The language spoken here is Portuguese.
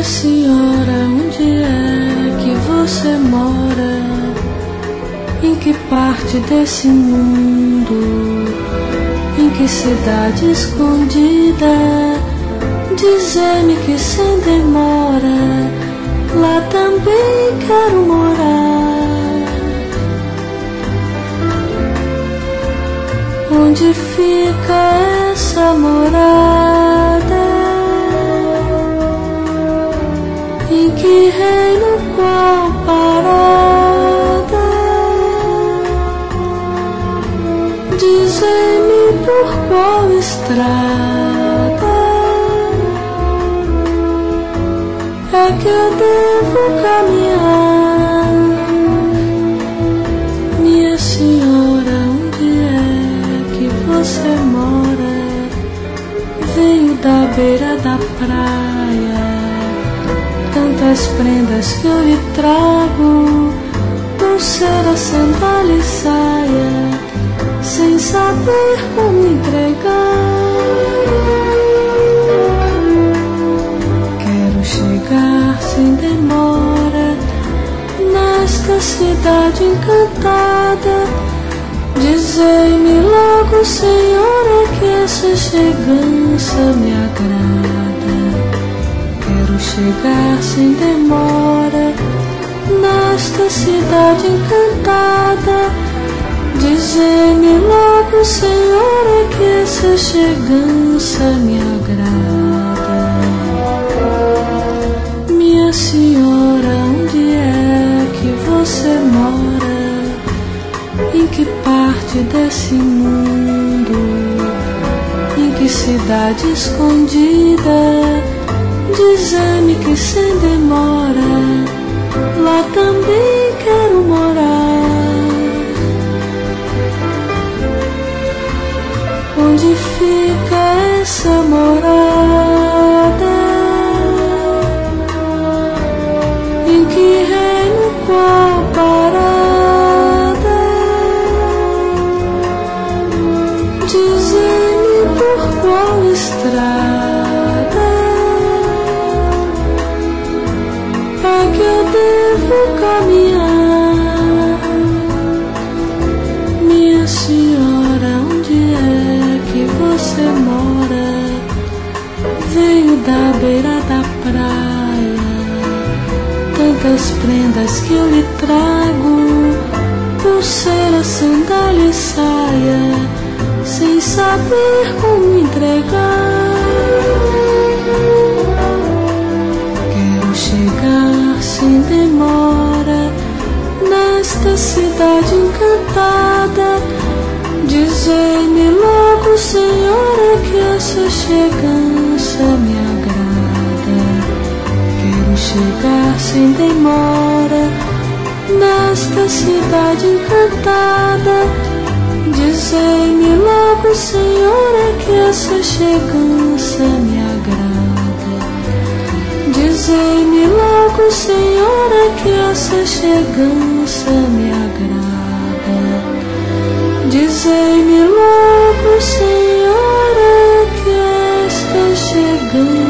senhora, onde é que você mora? Em que parte desse mundo? Em que cidade escondida? Dize-me que sem demora, lá também quero morar. Onde fica essa morada? Em que reino, qual parada? Dize-me por qual estrada é que eu devo caminhar? Minha senhora, onde é que você mora? Venho da beira da praia, tantas prendas que eu lhe trago, pulseira, sandália e saia, sem saber como entregar. Quero chegar sem demora nesta cidade encantada. Dizei-me logo, senhora, que essa chegança me agrada. Quero chegar sem demora nesta cidade encantada. Dizei-me logo, senhora, que essa chegança me agrada. Minha senhora, onde é que você mora? Em que parte desse mundo? Em que cidade escondida? Dize-me que sem demora, lá também quero morar. Onde fica essa morada? Em que reino, qual parada? Dize-me por qual estrada é que eu devo caminhar? Minha senhora, onde é que você mora? Venho da beira da praia, tantas prendas que eu lhe trago, pulseira, sandália e saia, sem saber como entregar. Quero chegar sem demora nesta cidade encantada. Dizei-me logo, senhora, que essa chegança me agrada. Quero chegar sem demora nesta cidade encantada. Dizei-me logo, senhora, que essa chegança me agrada. Dizei-me logo, senhora, que essa chegança me agrada. Dizei-me logo, senhora, que esta chegança